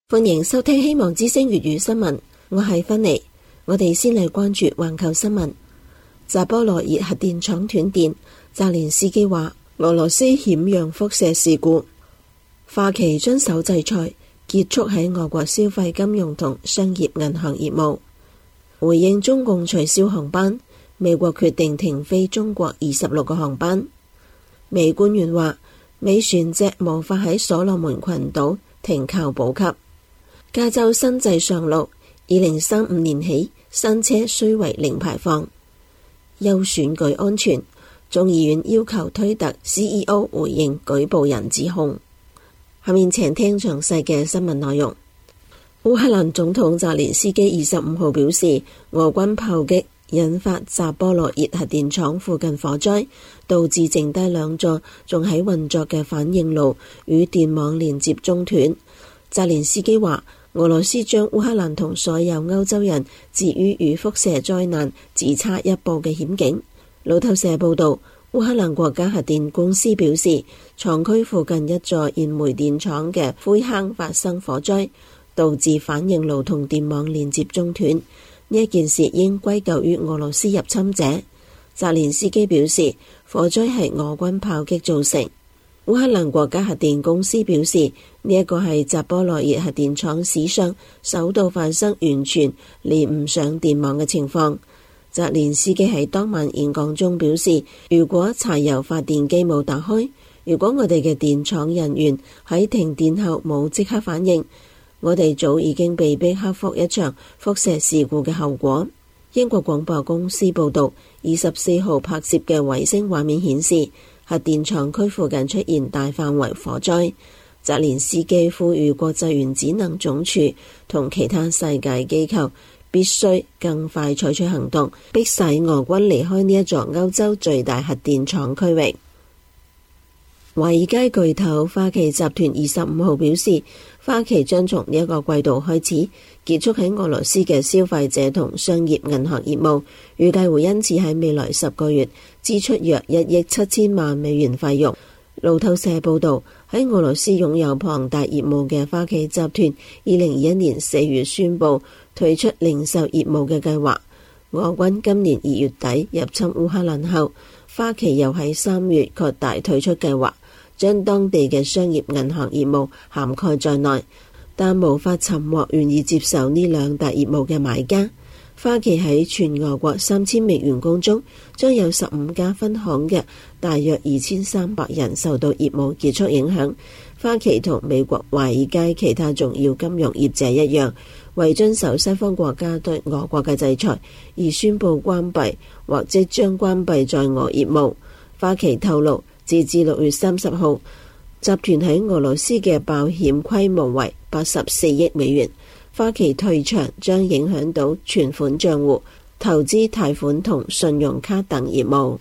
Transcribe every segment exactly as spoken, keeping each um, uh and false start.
歡迎收聽希望之聲粵語新聞，我係芬妮。我哋先嚟關注環球新聞。扎波羅熱核電廠斷電，澤連斯基話俄羅斯險釀輻射事故。花旗遵守制裁，結束喺俄國消費金融同商業銀行業務。回應中共取消航班，美國決定停飛中國二十六個航班。美官員話美船隻無法喺所羅門群島停靠補給。加州新制上路，二零三五年起新車須為零排放。優選舉安全，眾議院要求推特 C E O 回應舉報人指控。下面請聽詳細嘅新聞內容。烏克蘭總統澤連斯基二十五號表示，俄軍炮擊引發扎波羅熱核電廠附近火災，導致剩低兩座仲喺運作嘅反應爐與電網連接中斷。澤連斯基話，俄羅斯將烏克蘭同所有歐洲人置於與輻射災難只差一步嘅險境。路透社報道，烏克蘭國家核電公司表示，廠區附近一座燃煤電廠嘅灰坑發生火災，導致反應爐同電網連接中斷。呢一件事應歸咎於俄羅斯入侵者。澤連斯基表示，火災係俄軍炮擊造成。烏克蘭國家核電公司表示，呢一個係扎波羅熱核電廠史上首度發生完全連唔上電網嘅情況。澤連斯基喺當晚演講中表示，如果柴油發電機冇打開，如果我哋嘅電廠人員喺停電後冇即刻反應，我哋早已經被迫克服一場輻射事故嘅後果。英國廣播公司報道，二十四號拍攝嘅衛星畫面顯示，核電廠區附近出現大範圍火災。澤連斯基呼籲國際原子能總署同其他世界機構必須更快採取行動，迫使俄軍離開呢一座歐洲最大核電廠區域。華爾街巨頭花旗集團二十五號表示，花旗將從呢一個季度開始結束喺俄羅斯嘅消費者同商業銀行業務，預計會因此喺未來十個月支出約一億七千萬美元費用。路透社報道，喺俄羅斯擁有龐大業務嘅花旗集團，二零二一年四月宣布退出零售業務嘅計劃。俄軍今年二月底入侵烏克蘭後，花旗又喺三月擴大退出計劃，將當地嘅商業銀行業務涵蓋在內，但無法尋獲願意接受呢兩大業務嘅買家。花旗喺全俄國三千名員工中，將有十五家分行嘅大約二千三百人受到業務結束影響。花旗同美國華爾街其他重要金融業者一樣，為遵守西方國家對俄國嘅制裁而宣布關閉或即將關閉在俄業務。花旗透露，截至六月三十號，集團喺俄羅斯嘅保險規模為八十四億美元。花旗退場將影響到存款賬戶、投資貸款同信用卡等業務。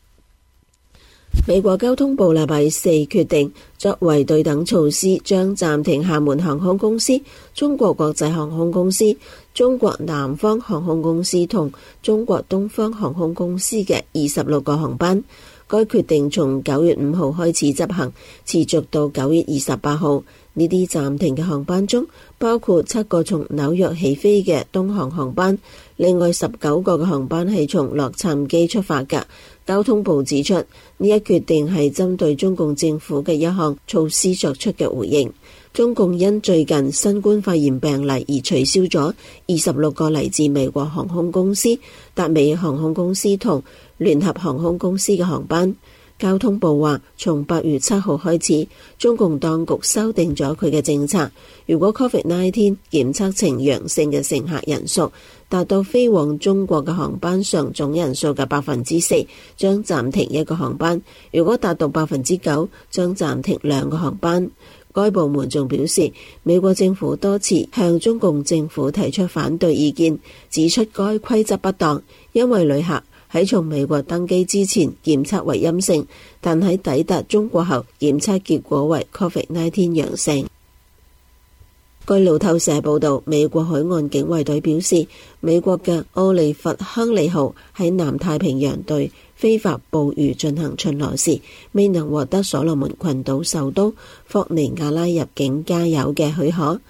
美國交通部禮拜四決定，作為對等措施，將暫停廈門航空公司、中國國際航空公司、中國南方航空公司同中國東方航空公司嘅二十六個航班。該決定從九月五號開始執行，持續到九月二十八號。呢啲暫停嘅航班中，包括七個從紐約起飛嘅東航航班，另外十九個嘅航班係從洛杉磯出發嘅。交通部指出，呢一決定係針對中共政府嘅一項措施作出嘅回應。中共因最近新冠肺炎病例而取消咗二十六個嚟自美國航空公司、達美航空公司同聯合航空公司嘅航班。交通部話，從八月七號開始，中共當局修訂咗佢嘅政策，如果 covid 十九 檢測呈陽性嘅乘客人數達到飛往中國嘅航班上總人數嘅百分之四，將暫停一個航班；如果達到百分之九，將暫停兩個航班。該部門仲表示，美國政府多次向中共政府提出反對意見，指出該規則不當，因為旅客喺從美國登機之前檢測為陰性，但喺抵達中國後檢測結果為 covid 十九 陽性。據路透社報道，美國海岸警衛隊表示，美國嘅奧利弗亨利號喺南太平洋對非法捕魚進行巡邏時，未能獲得所羅門群島首都霍尼亞拉入境加油嘅許可。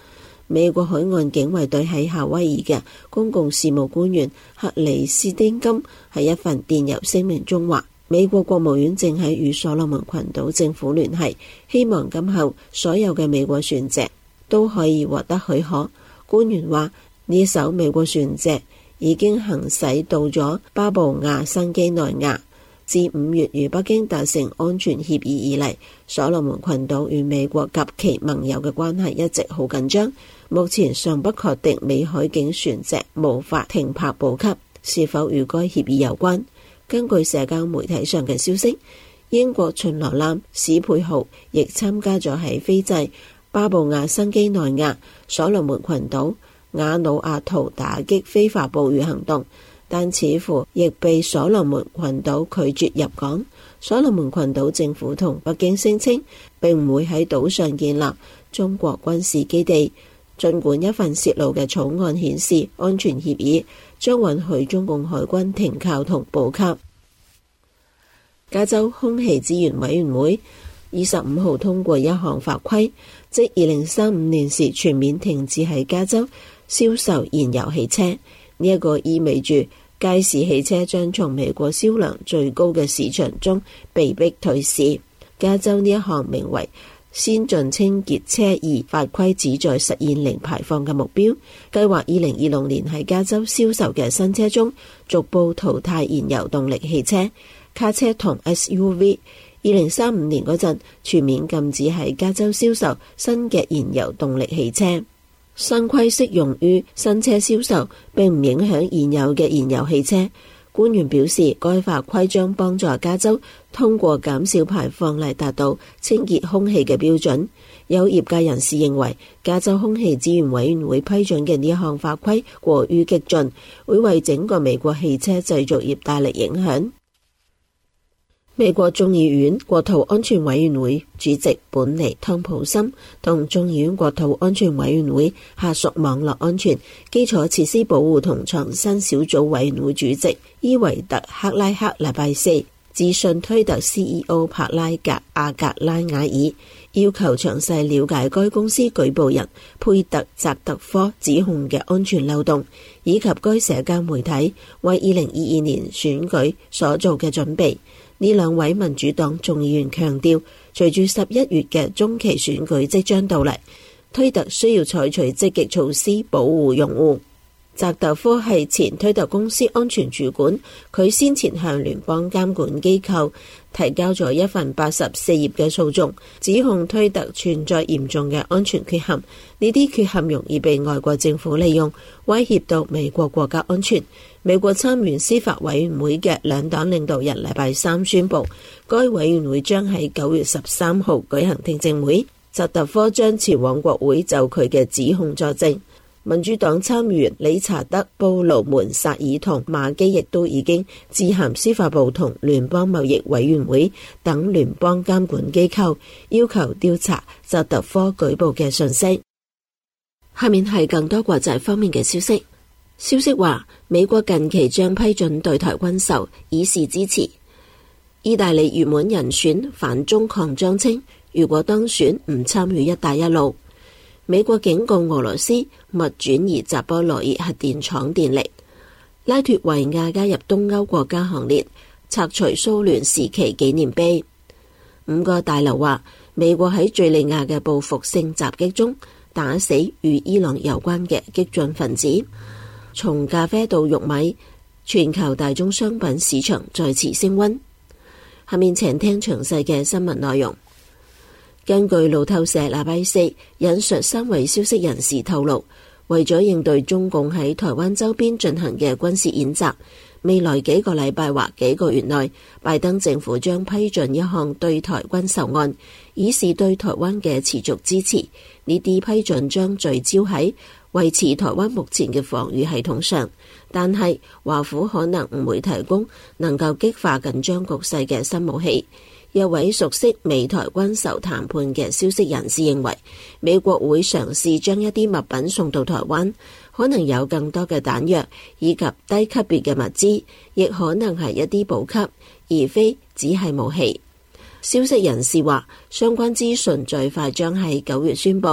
美國海岸警衛隊喺夏威夷嘅公共事務官員克里斯汀金喺一份電郵聲明中話，美國國務院正喺與所羅門群島政府聯繫，希望今後所有嘅美國船隻都可以獲得許可。官員話，呢艘美國船隻已經行駛到咗巴布亞新畿內亞。自五月與北京達成安全協議以嚟，所羅門群島與美國及其盟友嘅關係一直好緊張。目前尚不確定美海警船隻無法停泊補給是否與該協議有關。根據社交媒體上嘅消息，英國巡邏艦史佩豪亦參加咗喺斐濟、巴布亞新畿內亞、所羅門群島、瓦努阿圖打擊非法捕魚行動，但似乎亦被所羅門群島拒絕入港。所羅門群島政府同北京聲稱並唔會喺島上建立中國軍事基地，儘管一份泄露嘅草案顯示安全協議將允許中共海軍停靠同補給。加州空氣資源委員會二十五號通過一項法規，即二零三五年時全面停止喺加州銷售燃油汽車。呢一個意味住屆時汽車將從美國銷量最高嘅市場中被迫退市。加州呢一項名為先進清潔車二法規旨在實現零排放嘅目標，計劃二零二六年喺加州銷售嘅新車中逐步淘汰燃油動力汽車、卡車同 S U V。二零三五年嗰陣全面禁止喺加州銷售新嘅燃油動力汽車。新規適用於新車銷售，並唔影響現有嘅燃油汽車。官員表示，該法規將幫助加州通過減少排放嚟達到清潔空氣嘅標準。有業界人士認為，加州空氣資源委員會批准嘅呢一項法規過於激進，會為整個美國汽車製造業帶嚟影響。美國眾議院國土安全委員會主席本尼湯普森同眾議院國土安全委員會下屬網絡安全、基礎設施保護同創新小組委員會主席伊維特克拉克禮拜四致信推特 C E O 帕拉格阿格拉瓦爾，要求詳細了解該公司舉報人佩特澤特科指控嘅安全漏洞，以及該社交媒體為二零二二年選舉所做嘅準備。呢兩位民主黨眾議員強調，隨住十一月嘅中期選舉即將到嚟，推特需要採取積極措施保護用戶。澤特科係前推特公司安全主管，佢先前向聯邦監管機構提交咗一份八十四頁嘅訴訟，指控推特存在嚴重嘅安全缺陷，呢啲缺陷容易被外國政府利用，威脅到美國國家安全。美國參院司法委員會嘅兩黨領導人禮拜三宣布，該委員會將喺九月十三號舉行聽證會，澤特科將前往國會就佢嘅指控作證。民主黨參議員理查德·布魯門薩爾同馬基亦都已經致函司法部同聯邦貿易委員會等聯邦監管機構，要求調查澤特科舉報嘅信息。下面係更多國際方面嘅消息。消息話，美國近期將批准對台軍售，以示支持。意大利熱門人選反中擴張稱，如果當選唔參與一帶一路。美國警告俄羅斯勿轉移扎波羅熱核電廠電力。拉脫維亞加入東歐國家行列，拆除蘇聯時期紀念碑。五個大樓話，美國喺敘利亞嘅報復性襲擊中打死與伊朗有關嘅激進分子。從咖啡到玉米，全球大宗商品市場再次升溫。下面請聽詳細嘅新聞內容。根據路透社禮拜四引述三位消息人士透露，為咗應對中共喺台灣周邊進行嘅軍事演習，未來幾個禮拜或幾個月內，拜登政府將批准一項對台軍售案，以示對台灣嘅持續支持。呢啲批准將聚焦喺維持台灣目前嘅防禦系統上，但係華府可能唔會提供能夠激化緊張局勢嘅新武器。一位熟悉美台軍售談判嘅消息人士認為，美國會嘗試將一啲物品送到台灣，可能有更多嘅彈藥以及低級別嘅物資，亦可能係一啲補給，而非只係武器。消息人士話，相關資訊最快將喺九月宣佈。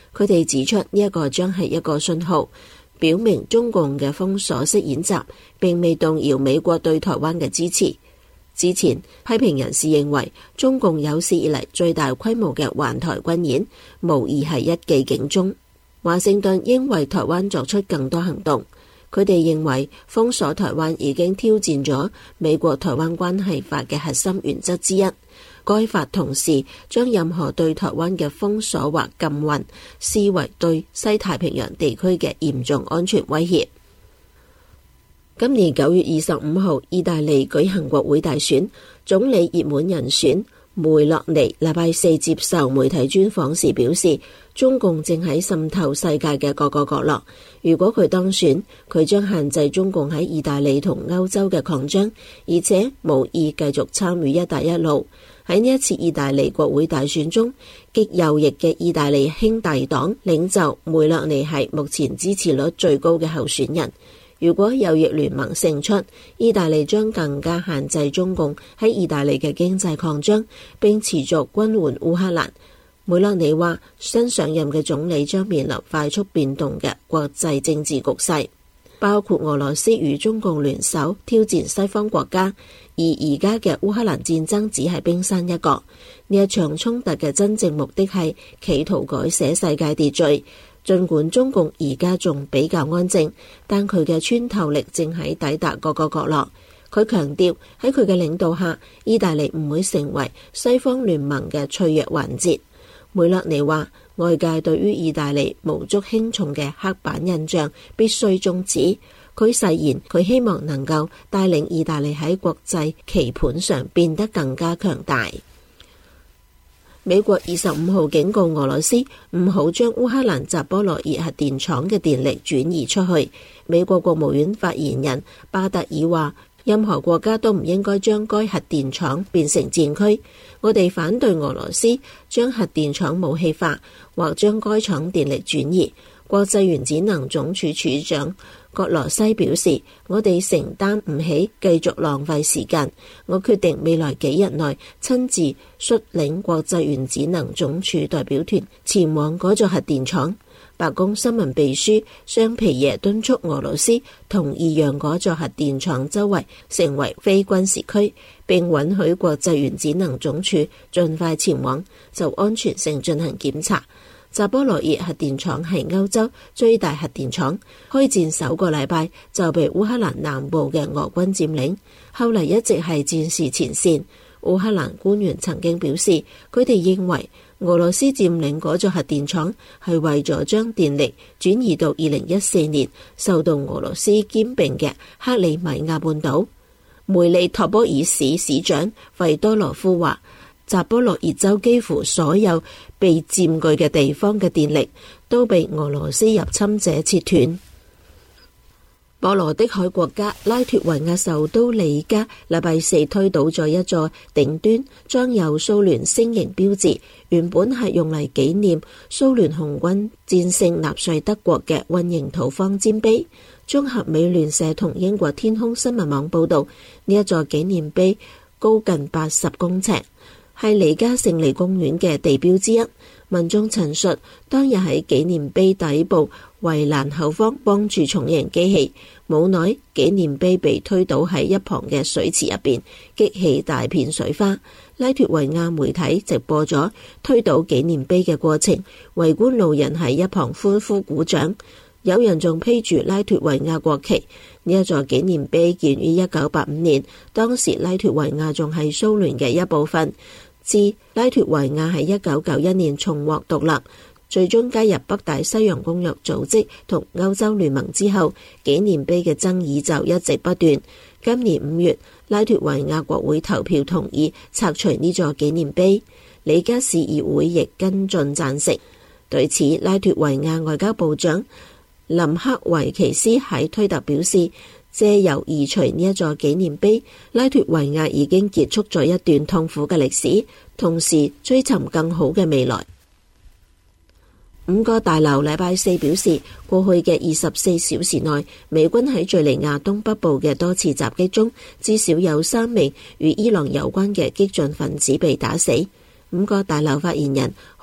佢哋指出呢一個將係一個信號，表明中共嘅封鎖式演習並未動搖美國對台灣嘅支持。之前批評人士認為，中共有史以嚟最大規模嘅環台軍演，無疑係一記警鐘。華盛頓應為台灣作出更多行動。佢哋認為封鎖台灣已經挑戰咗美國台灣關係法嘅核心原則之一。該法同時將任何對台灣嘅封鎖或禁運視為對西太平洋地區嘅嚴重安全威脅。今年九月二十五號，意大利舉行國會大選，總理熱門人選梅洛尼禮拜四接受媒體專訪時表示，中共正喺滲透世界嘅各個角落。如果佢當選，佢將限制中共喺意大利同歐洲嘅擴張，而且無意繼續參與一帶一路。喺呢一次意大利國會大選中，極右翼嘅意大利兄弟黨領袖梅洛尼係目前支持率最高嘅候選人。如果右翼聯盟勝出，意大利將更加限制中共喺意大利嘅經濟擴張，並持續軍援烏克蘭。梅洛尼話，新上任嘅總理將面臨快速變動嘅國際政治局勢，包括俄羅斯與中共聯手挑戰西方國家，而而家嘅烏克蘭戰爭只係冰山一角。呢一場衝突嘅真正目的係企圖改寫世界秩序。儘管中共而家仲比較安靜，但佢嘅穿透力正喺抵達各個角落。佢強調喺佢嘅領導下，意大利唔會成為西方聯盟嘅脆弱環節。梅洛尼話，外界對於意大利無足輕重嘅刻板印象必須終止。佢誓言佢希望能夠帶領意大利喺國際棋盤上變得更加強大。美國二十五號警告俄羅斯唔好將烏克蘭扎波羅熱核電廠嘅電力轉移出去。美國國務院發言人巴特爾話，任何國家都唔應該將該核電廠變成戰區。我哋反對俄羅斯將核電廠武器化或將該廠電力轉移。國際原子能總署署長葛羅西表示，我哋承擔唔起繼續浪費時間。我決定未來幾日內親自率領國際原子能總署代表團前往嗰座核電廠。白宮新聞秘書尚皮耶敦促俄羅斯同意讓嗰座核電廠周圍成為非軍事區，並允許國際原子能總署盡快前往就安全性進行檢查。扎波羅熱核電廠係歐洲最大核電廠，開戰首個禮拜就被烏克蘭南部嘅俄軍佔領，後嚟一直係戰事前線。烏克蘭官員曾經表示，佢哋認為俄羅斯佔領嗰座核電廠係為咗將電力轉移到二零一四年受到俄羅斯兼併嘅克里米亞半島。梅利托波爾市市長費多羅夫話，扎波羅熱州幾乎所有被佔據嘅地方嘅電力都被俄羅斯入侵者切斷。波羅的海國家拉脫維亞首都里加禮拜四推倒咗一座頂端裝有蘇聯星形標誌，原本係用嚟紀念蘇聯紅軍戰勝納粹德國嘅混凝土方尖碑。綜合美聯社同英國天空新聞網報道，呢一座紀念碑高近八十公尺，係里加勝利公園嘅地標之一。民眾陳述，當日喺紀念碑底部圍欄後方幫住重型機器，冇耐紀念碑被推倒喺一旁嘅水池入邊，激起大片水花。拉脫維亞媒體直播咗推倒紀念碑嘅過程，圍觀路人喺一旁歡呼鼓掌，有人仲披住拉脫維亞國旗。呢一座紀念碑建於一九八五年，當時拉脫維亞仲係蘇聯嘅一部分。自拉脫維亞喺一九九一年重獲獨立，最終加入北大西洋公約組織同歐洲聯盟之後，紀念碑嘅爭議就一直不斷。今年五月，拉脫維亞國會投票同意拆除呢座紀念碑，里加市議會亦跟進贊成。對此，拉脫維亞外交部長林克維奇斯喺推特表示，借由移除呢一座紀念碑，拉脫維亞已經結束咗一段痛苦嘅歷史，同時追尋更好嘅未來。五個大樓禮拜四表示，過去嘅二十四小時內，美軍喺敘利亞東北部嘅多次襲擊中，至少有三名與伊朗有關嘅激進分子被打死。五個大樓發言人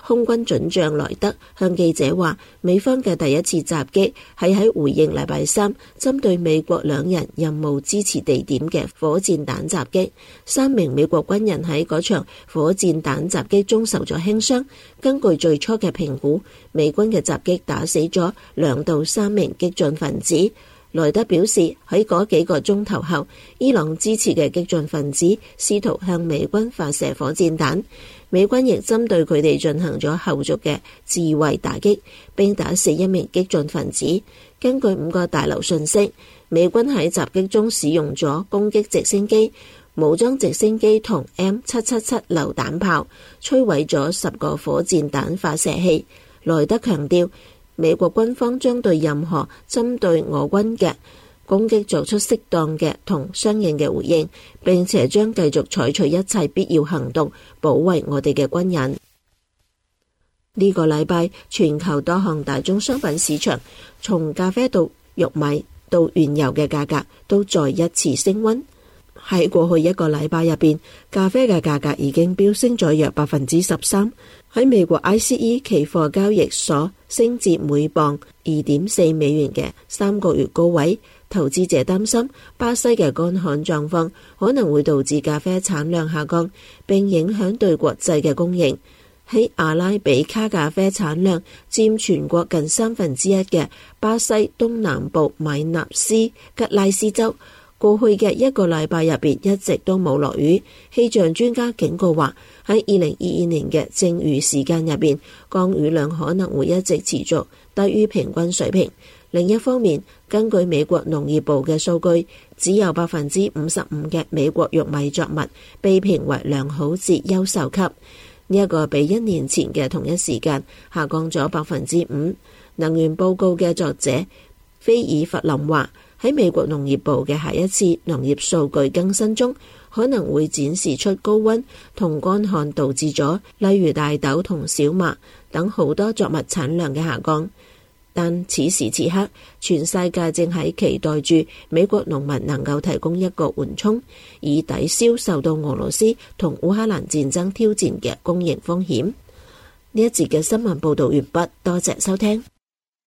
空軍准將萊德向記者話，美方嘅第一次襲擊係喺回應禮拜三針對美國兩人任務支持地點嘅火箭彈襲擊。三名美國軍人喺嗰場火箭彈襲擊中受咗輕傷。根據最初嘅評估，美軍嘅襲擊打死咗兩到三名激進分子。萊德表示，喺嗰幾個鐘頭後，伊朗支持嘅激進分子試圖向美軍發射火箭彈，美軍亦針對佢哋進行咗後續嘅自衛打擊，並打死一名激進分子。根據五個大樓訊息，美軍喺襲擊中使用咗攻擊直升機、武裝直升機同 M 七七七榴彈炮，摧毀咗十個火箭彈發射器。萊德強調，美國軍方將對任何針對俄軍嘅攻擊作出適當嘅同相應嘅回應，並且將繼續採取一切必要行動，保衛我哋嘅軍人。呢個禮拜，全球多項大宗商品市場，從咖啡到玉米到原油嘅價格都再一次升溫。喺過去一個禮拜入邊，咖啡嘅價格已經飆升咗約百分之十三。喺美國 I C E 期貨交易所升至每磅二點四美元嘅三個月高位，投資者擔心巴西嘅乾旱狀況可能會導致咖啡產量下降，並影響對國際嘅供應。喺阿拉比卡咖啡產量佔全國近三分之一嘅巴西東南部米納斯吉拉斯州，過去嘅一個禮拜入邊一直都冇落雨。氣象專家警告話，喺二零二二年嘅正雨時間入邊，降雨量可能會一直持續低於平均水平。另一方面，根據美國農業部嘅數據，只有百分之五十五嘅美國玉米作物被評為良好至優秀級，呢一個比一年前嘅同一時間下降咗百分之五。能源報告嘅作者菲爾弗林話，喺美國農業部嘅下一次農業數據更新中，可能會展示出高溫同乾旱導致咗例如大豆同小麥等好多作物產量嘅下降。但此時此刻，全世界正喺期待住美國農民能夠提供一個緩衝，以抵消受到俄羅斯同烏克蘭戰爭挑戰嘅供應風險。呢一節嘅新聞報道完畢，多謝收聽。